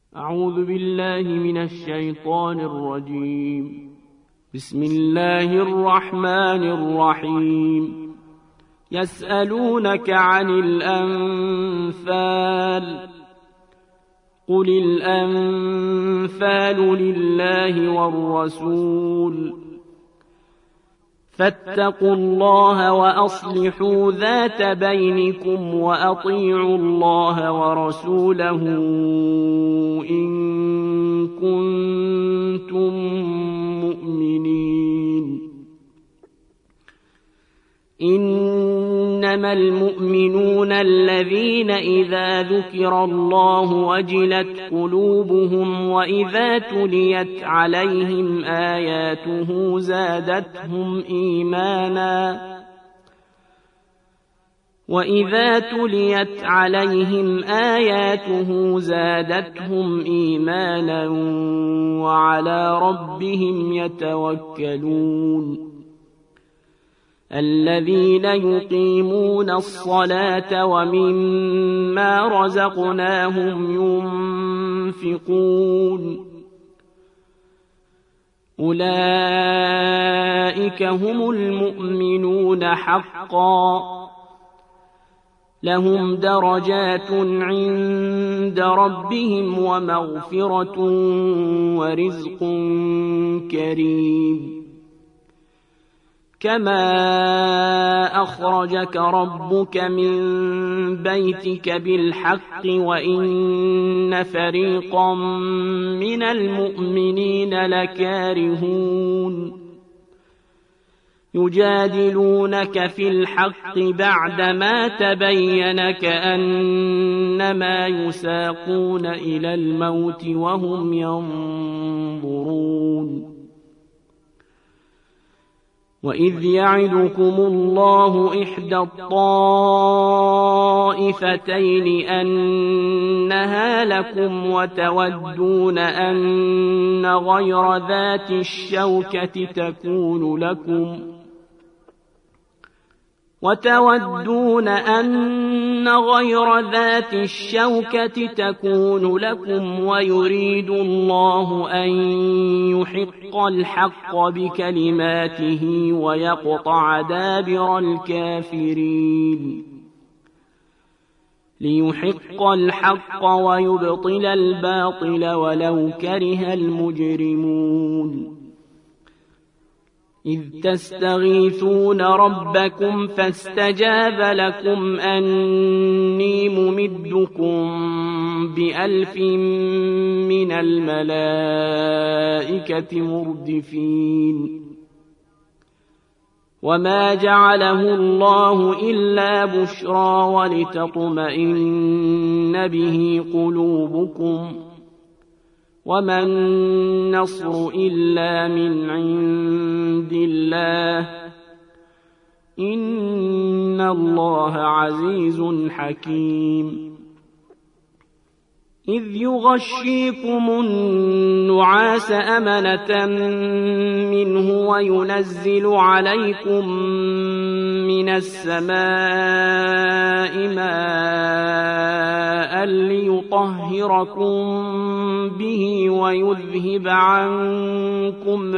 أعوذ بالله من الشيطان الرجيم. بسم الله الرحمن الرحيم. يسألونك عن الأنفال قل الأنفال لله والرسول فاتقوا الله وأصلحوا ذات بينكم وأطيعوا الله ورسوله إن كنتم مؤمنين. إنما المؤمنون الذين إذا ذكر الله وجلت قلوبهم وإذا تليت عليهم آياته زادتهم إيمانا وعلى ربهم يتوكلون. الذين يقيمون الصلاة ومما رزقناهم ينفقون أولئك هم المؤمنون حقا لهم درجات عند ربهم ومغفرة ورزق كريم. كما أخرجك ربك من بيتك بالحق وإن فريقا من المؤمنين لكارهون يجادلونك في الحق بعدما تبين كأنما يساقون إلى الموت وهم ينظرون. وإذ يعدكم الله إحدى الطائفتين أنها لكم وتودون أن غير ذات الشوكة تكون لكم ويريد الله أن يحق الحق بكلماته ويقطع دابر الكافرين. ليحق الحق ويبطل الباطل ولو كره المجرمون. إذ تستغيثون ربكم فاستجاب لكم أني ممدكم ب1000 من الملائكة مردفين. وما جعله الله إلا بشرى ولتطمئن به قلوبكم وما النصر إلا من عند الله إن الله عزيز حكيم. إذ يغشيكم النعاس أمنة منه وينزل عليكم من السماء ماء ليطهركم به ويذهب عنكم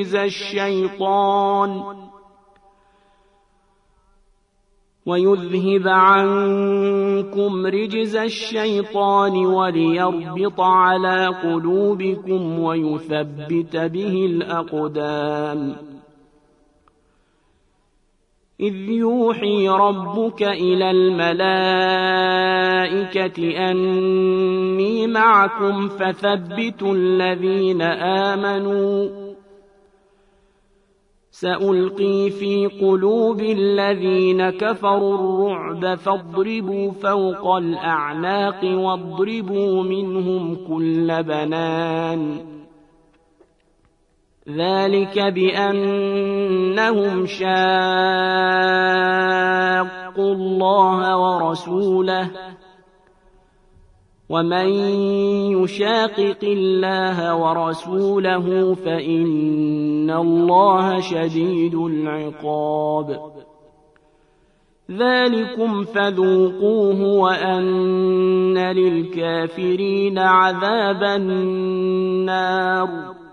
رجز الشيطان وليربط على قلوبكم ويثبت به الأقدام. إذ يوحي ربك إلى الملائكة أني معكم فثبتوا الذين آمنوا سألقي في قلوب الذين كفروا الرعب فاضربوا فوق الأعناق واضربوا منهم كل بنان. ذلك بأنهم شاقوا الله ورسوله ومن يشاقق الله ورسوله فإن الله شديد العقاب. ذلكم فذوقوه وأن للكافرين عذاب النار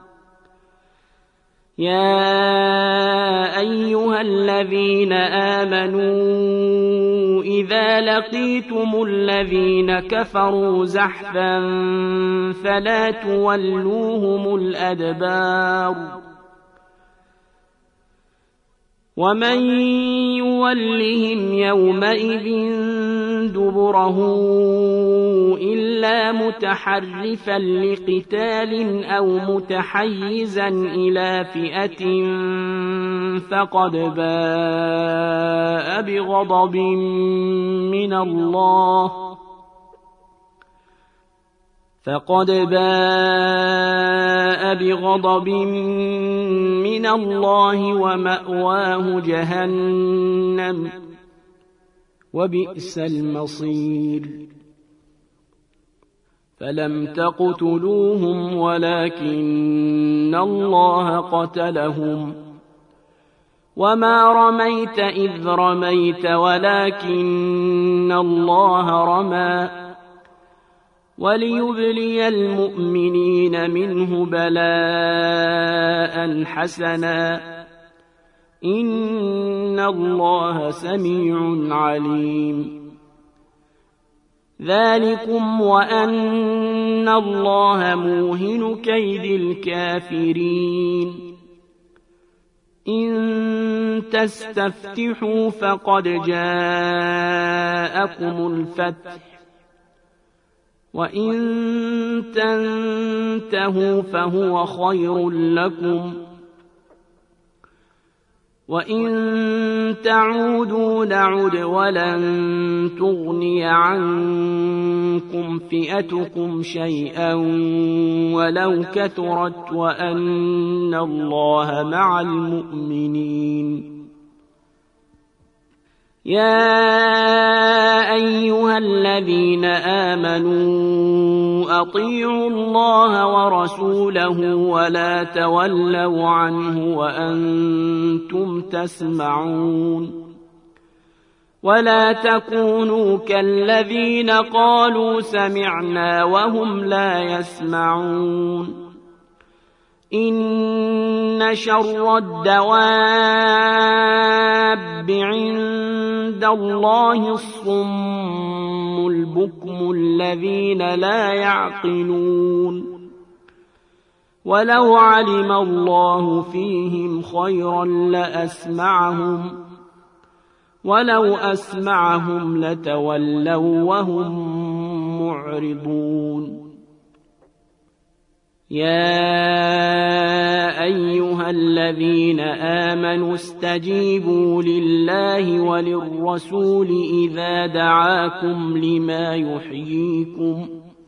يا أيها الذين آمنوا إذا لقيتم الذين كفروا زحفا فلا تولوهم الأدبار ومن يولهم يومئذ دبره إلا متحرفا لقتال أو متحيزا إلى فئة فقد باء بغضب من الله ومأواه جهنم وبئس المصير فلم تقتلوهم ولكن الله قتلهم وما رميت إذ رميت ولكن الله رمى وليبلي المؤمنين منه بلاء حسنا إن الله سميع عليم ذلكم وأن الله موهن كيد الكافرين إن تستفتحوا فقد جاءكم الفتح وإن تنتهوا فهو خير لكم وإن تعودوا نعد ولن تغني عنكم فئتكم شيئا ولو كثرت وأن الله مع المؤمنين يا أيها الذين آمنوا أطيعوا الله ورسوله ولا تولوا عنه وأنتم تسمعون ولا تكونوا كالذين قالوا سمعنا وهم لا يسمعون إن شر الدواب عند الله الصم البكم الذين لا يعقلون ولو علم الله فيهم خيرا لأسمعهم ولو أسمعهم لتولوا وهم معرضون يا أيها الذين آمنوا استجيبوا لله وللرسول إذا دعاكم لما يحييكم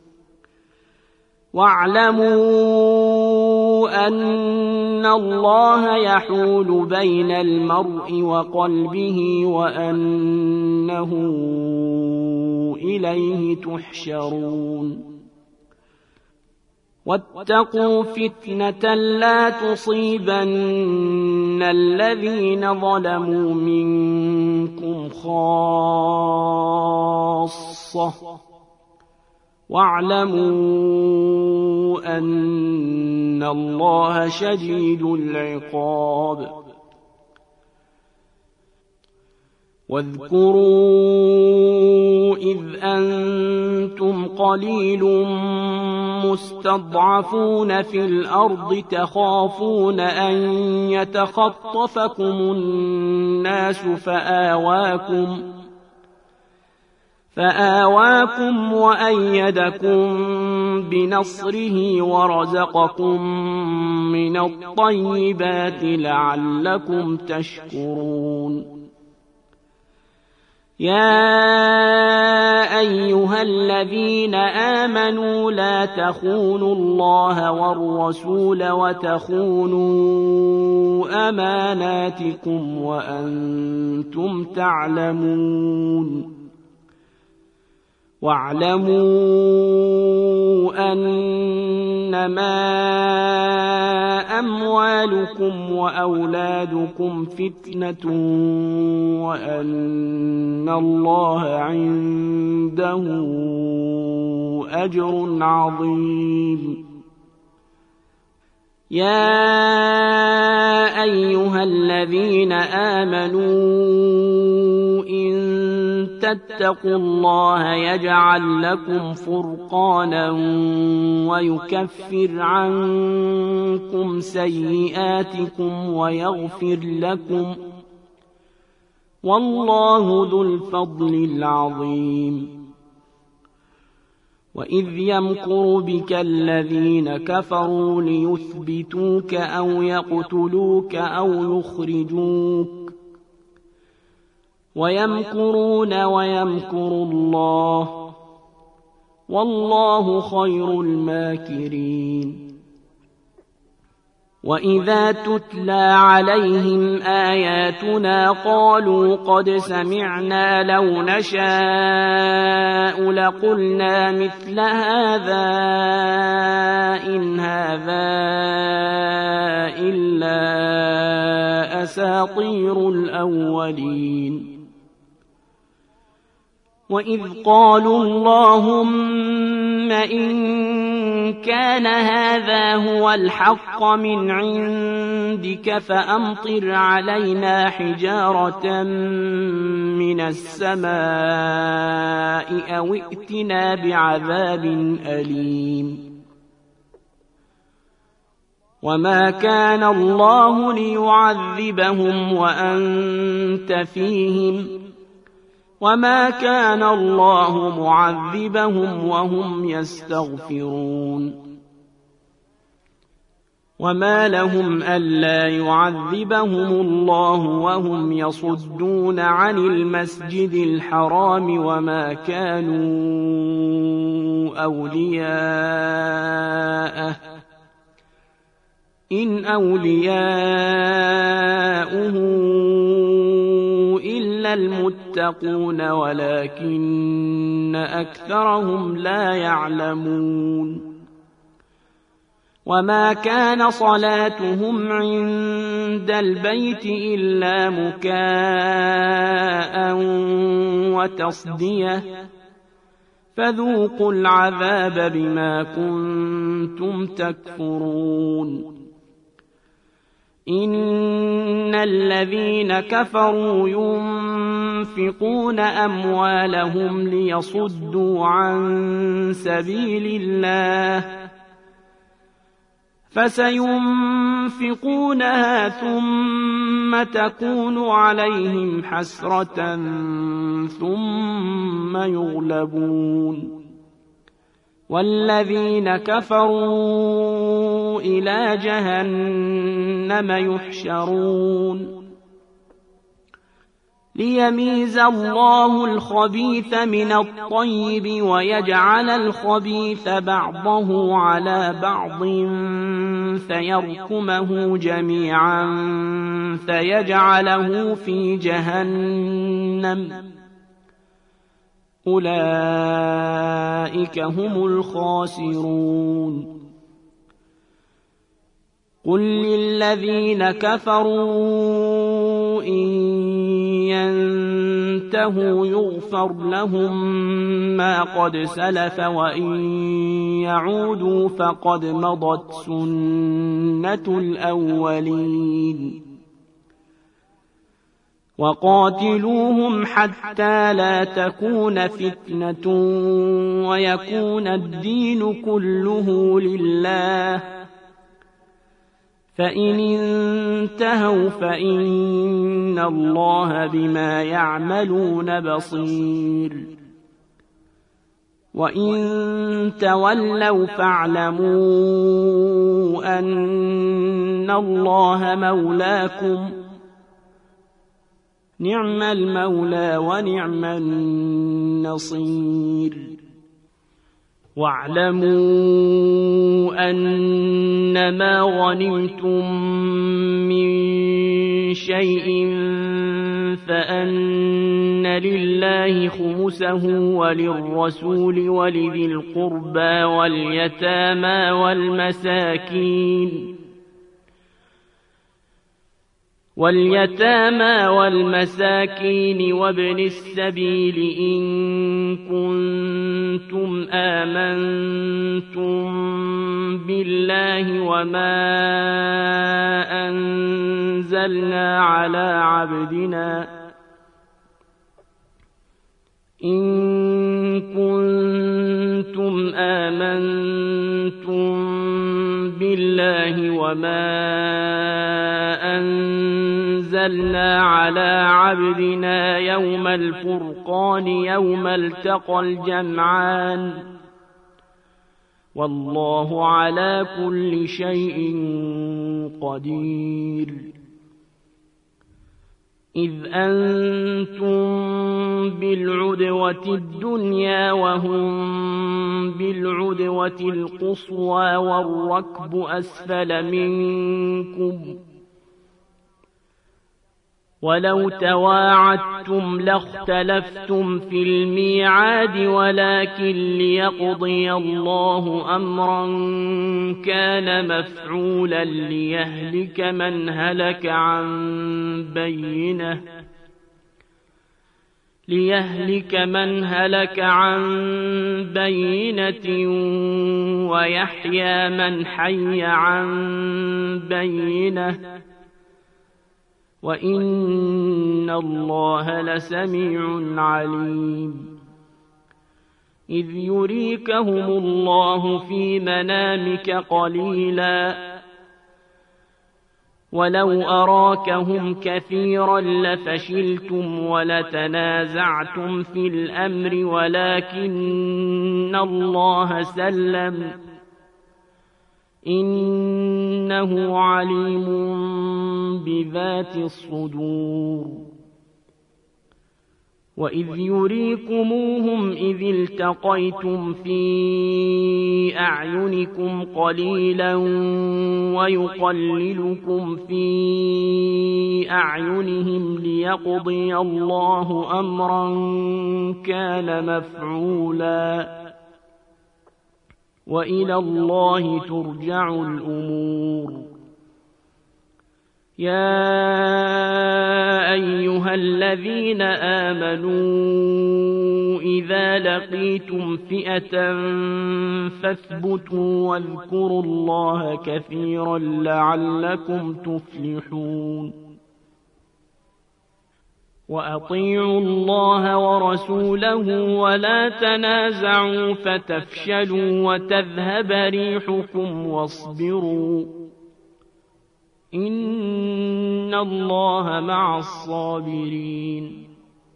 واعلموا أن الله يحول بين المرء وقلبه وأنه إليه تحشرون واتقوا فتنة لا تصيبن الذين ظلموا منكم خاصة واعلموا أن الله شديد العقاب واذكروا إذ أنتم قليل مستضعفون في الأرض تخافون أن يتخطفكم الناس فآواكم وأيدكم بنصره ورزقكم من الطيبات لعلكم تشكرون يا أيها الذين آمنوا لا تخونوا الله والرسول وتخونوا أماناتكم وأنتم تعلمون واعلموا أنما أموالكم وأولادكم فتنة وأن الله عنده أجر عظيم. يا أيها الذين آمنوا إن تتقوا الله يجعل لكم فرقانا ويكفر عنكم سيئاتكم ويغفر لكم، والله ذو الفضل العظيم. وإذ يمكر بك الذين كفروا ليثبتوك أو يقتلوك أو يخرجوك ويمكرون ويمكر الله، والله خير الماكرين. وإذا تتلى عليهم آياتنا قالوا قد سمعنا لو نشاء لقلنا مثل هذا إن هذا إلا أساطير الأولين. وإذ قالوا اللهم إن كان هذا هو الحق من عندك فأمطر علينا حجارة من السماء أو ائتنا بعذاب أليم. وما كان الله ليعذبهم وأنت فيهم وما كان الله معذبهم وهم يستغفرون. وما لهم ألا يعذبهم الله وهم يصدون عن المسجد الحرام وما كانوا أولياءه إن أولياؤه إلا المتقون ولكن أكثرهم لا يعلمون. وما كان صلاتهم عند البيت إلا مكاء وتصدية فذوقوا العذاب بما كنتم تكفرون. إن الذين كفروا ينفقون أموالهم ليصدوا عن سبيل الله فسينفقونها ثم تكون عليهم حسرة ثم يغلبون، والذين كفروا إلى جهنم يحشرون. ليميز الله الخبيث من الطيب ويجعل الخبيث بعضه على بعض فيركمه جميعا فيجعله في جهنم، أولئك هم الخاسرون. قل للذين كفروا إن ينتهوا يغفر لهم ما قد سلف وإن يعودوا فقد مضت سنة الأولين. وقاتلوهم حتى لا تكون فتنة ويكون الدين كله لله، فإن انتهوا فإن الله بما يعملون بصير. وإن تولوا فاعلموا أن الله مولاكم، نعم المولى ونعم النصير. واعلموا أنما غنمتم من شيء فأن لله خمسه وللرسول ولذي القربى واليتامى والمساكين واليتامى والمساكين وابن السبيل إن كنتم آمنتم بالله وما أنزلنا على عبدنا يوم الفرقان يوم التقى الجمعان والله على كل شيء قدير. إذ أنتم بالعدوة الدنيا وهم بالعدوة القصوى والركب أسفل منكم ولو تواعدتم لاختلفتم في الميعاد ولكن ليقضي الله أمرا كان مفعولا ليهلك من هلك عن بينة ويحيى من حي عن بينة وإن الله لسميع عليم. إذ يريكهم الله في منامك قليلا ولو أراكهم كثيرا لفشلتم ولتنازعتم في الأمر ولكن الله سلم إنه عليم بذات الصدور. وإذ يريكموهم إذ التقيتم في أعينكم قليلا ويقللكم في أعينهم ليقضي الله أمرا كان مفعولا وإلى الله ترجع الأمور. يا أيها الذين آمنوا إذا لقيتم فئة فاثبتوا واذكروا الله كثيرا لعلكم تفلحون. وأطيعوا الله ورسوله ولا تنازعوا فتفشلوا وتذهب ريحكم واصبروا إن الله مع الصابرين.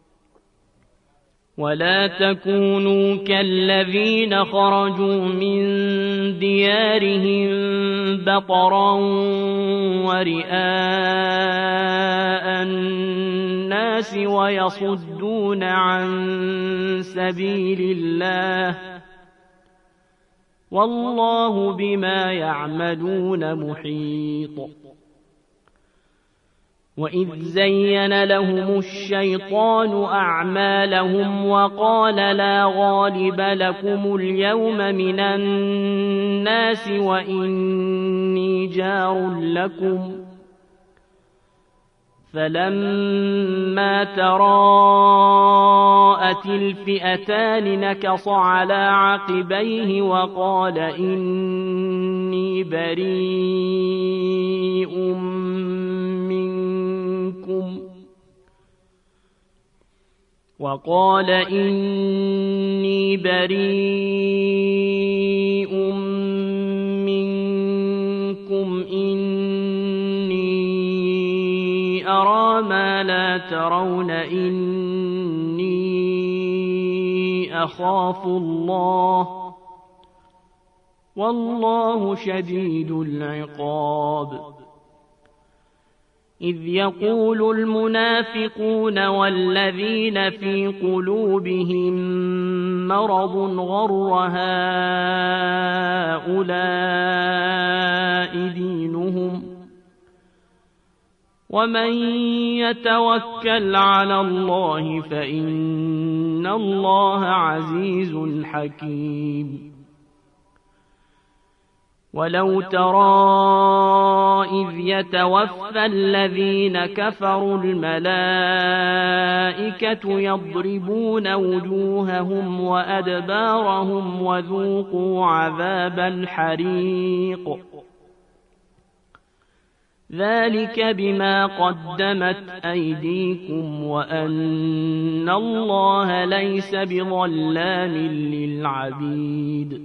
ولا تكونوا كالذين خرجوا من ديارهم بطرا ورئاء الناس ويصدون عن سبيل الله والله بما يعملون محيط. وإذ زين لهم الشيطان أعمالهم وقال لا غالب لكم اليوم من الناس وإني جار لكم فلما تراءت الفئتان نكص على عقبيه وقال إني بريء منكم إني أرى ما لا ترون إني أخاف الله والله شديد العقاب. إذ يقول المنافقون والذين في قلوبهم مرض غر هؤلاء دينهم ومن يتوكل على الله فإن الله عزيز حكيم. ولو ترى إذ يتوفى الذين كفروا الملائكة يضربون وجوههم وأدبارهم وذوقوا عذاب الحريق ذلك بما قدمت أيديكم وأن الله ليس بظلام للعبيد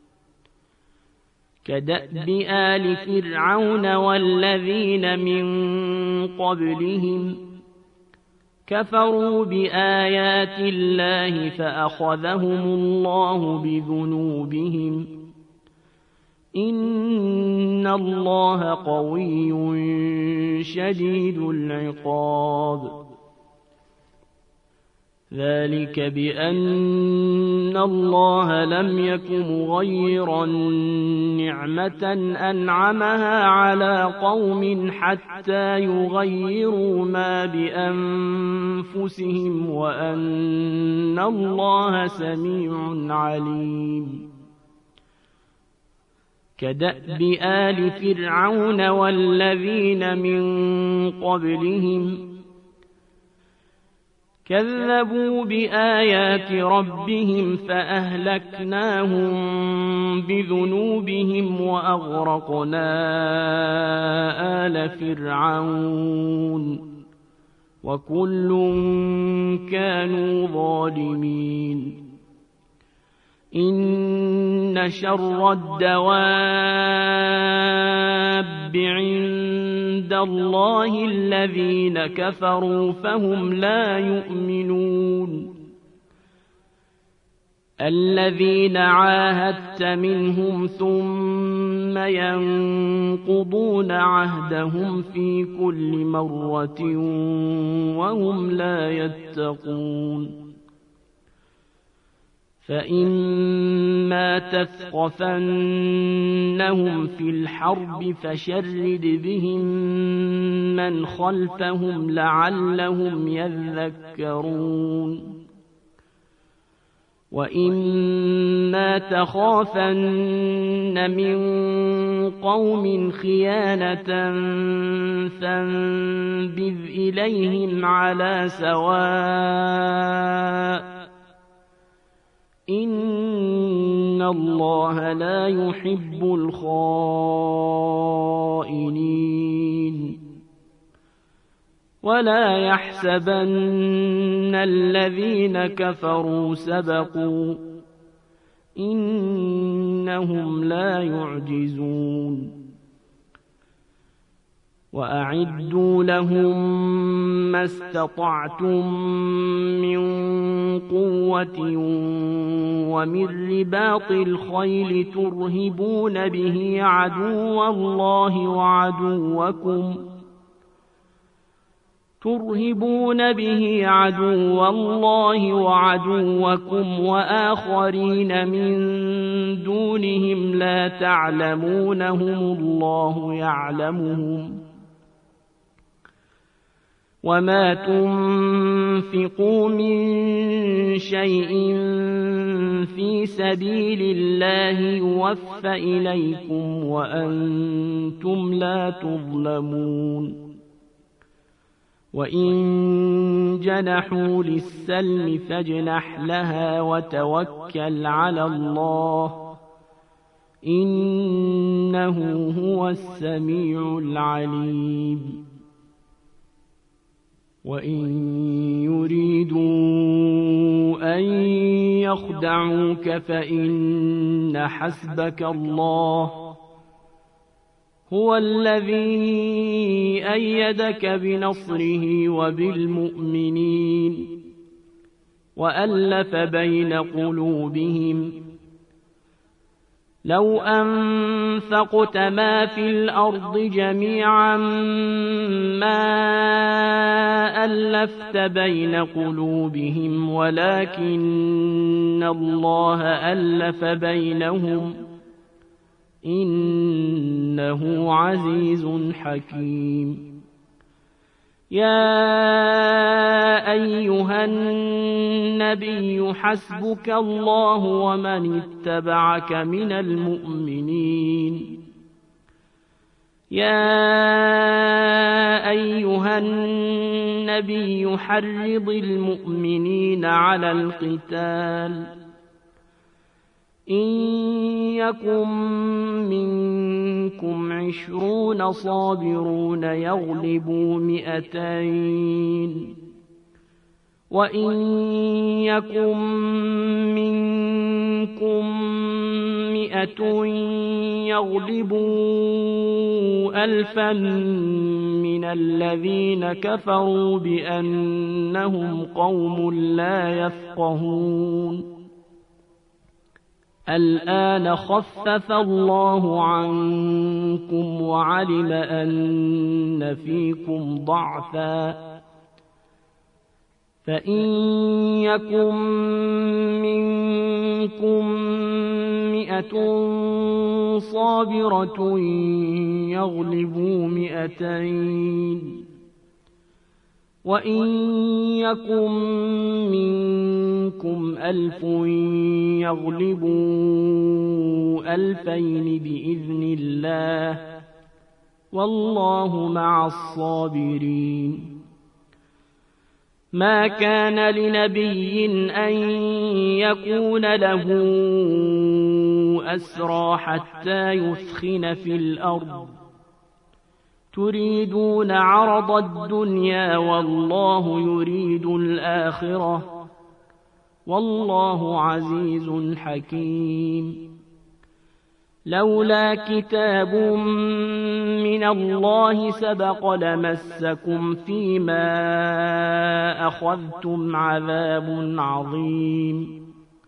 كدأب آل فرعون والذين من قبلهم كفروا بآيات الله فأخذهم الله بذنوبهم إن الله قوي شديد العقاب ذلك بأن الله لم يك مغيرا نعمة أنعمها على قوم حتى يغيروا ما بأنفسهم وأن الله سميع عليم كدأب آل فرعون والذين من قبلهم كذبوا بآيات ربهم فأهلكناهم بذنوبهم وأغرقنا آل فرعون وكل كانوا ظالمين إن شر الدواب عند الله الذين كفروا فهم لا يؤمنون الذين عاهدت منهم ثم ينقضون عهدهم في كل مرة وهم لا يتقون فإما تثقفنهم في الحرب فشرد بهم من خلفهم لعلهم يذكرون وإما تخافن من قوم خيانة فانبذ إليهم على سواء إن الله لا يحب الخائنين ولا يحسبن الذين كفروا سبقوا إنهم لا يعجزون وأعدوا لهم ما استطعتم من قوة ومن رباط الخيل ترهبون به عدو الله وعدوكم وآخرين من دونهم لا تعلمونهم الله يعلمهم وما تنفقوا من شيء في سبيل الله يوفى إليكم وأنتم لا تظلمون وإن جنحوا للسلم فاجنح لها وتوكل على الله إنه هو السميع العليم وإن يريدوا أن يخدعوك فإن حسبك الله هو الذي أيدك بنصره وبالمؤمنين وألف بين قلوبهم لو أنفقت ما في الأرض جميعا ما ألفت بين قلوبهم ولكن الله ألف بينهم إنه عزيز حكيم يا أيها النبي حسبك الله ومن اتبعك من المؤمنين يا أيها النبي حرض المؤمنين على القتال إن يكن منكم 20 صابرون يغلبوا 200 وإن يكن منكم 100 يغلبوا 1000 من الذين كفروا بأنهم قوم لا يفقهون الآن خفف الله عنكم وعلم أن فيكم ضعفا فإن يكن منكم 100 صابرة يغلبوا 200 وإن يكن منكم 1000 يغلبوا 2000 بإذن الله والله مع الصابرين ما كان لنبي أن يكون له أسرى حتى يثخن في الأرض تريدون عرض الدنيا والله يريد الآخرة والله عزيز حكيم لولا كتاب من الله سبق لمسكم فيما أخذتم عذاب عظيم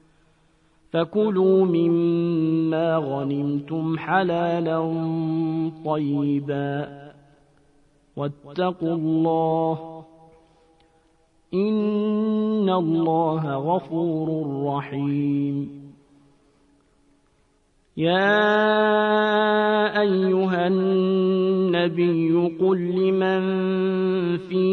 فكلوا مما غنمتم حلالا طيبا واتقوا الله إن الله غفور رحيم يا أيها النبي قل لمن في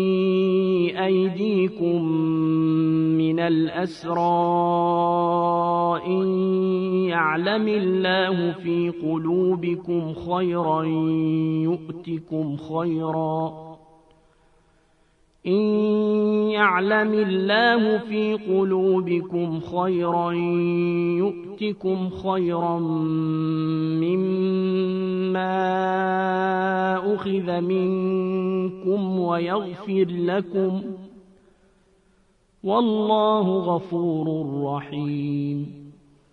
أيديكم من الأسرى إن يعلم الله في قلوبكم خيرا يؤتكم خيرا إن يعلم الله في قلوبكم خيرا يؤتكم خيرا مما أخذ منكم ويغفر لكم والله غفور رحيم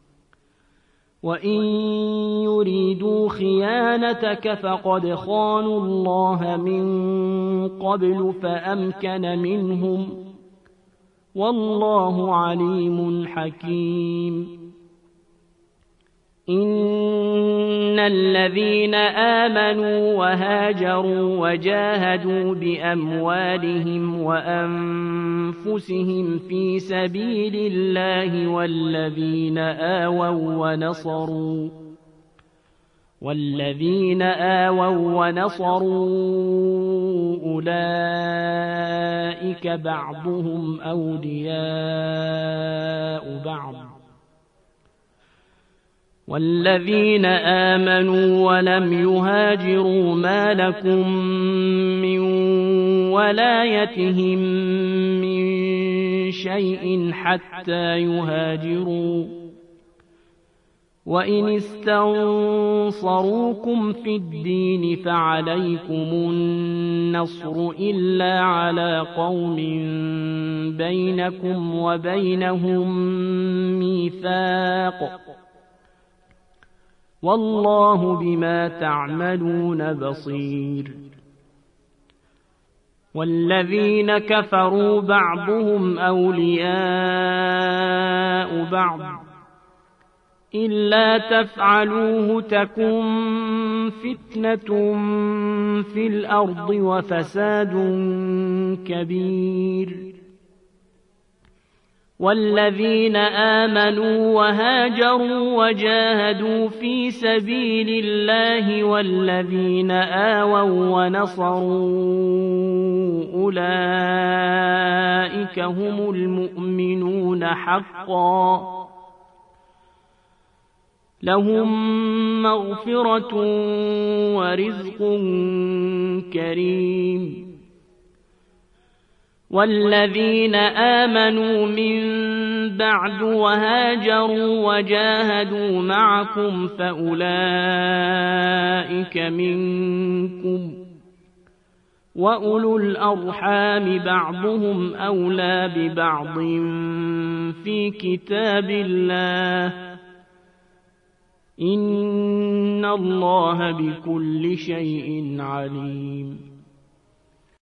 وإن يريدوا خيانتك فقد خانوا الله من قبل فأمكن منهم والله عليم حكيم إن الذين آمنوا وهاجروا وجاهدوا بأموالهم وأنفسهم في سبيل الله والذين آووا ونصروا أولئك بعضهم أولياء بعض والذين آمنوا ولم يهاجروا ما لكم من ولايتهم من شيء حتى يهاجروا وإن استنصروكم في الدين فعليكم النصر إلا على قوم بينكم وبينهم ميثاق والله بما تعملون بصير والذين كفروا بعضهم أولياء بعض إلا تفعلوه تكن فتنة في الأرض وفساد كبير والذين آمنوا وهاجروا وجاهدوا في سبيل الله والذين آووا ونصروا أولئك هم المؤمنون حقا لهم مغفرة ورزق كريم. والذين آمنوا من بعد وهاجروا وجاهدوا معكم فأولئك منكم، وأولو الأرحام بعضهم أولى ببعض في كتاب الله، إن الله بكل شيء عليم.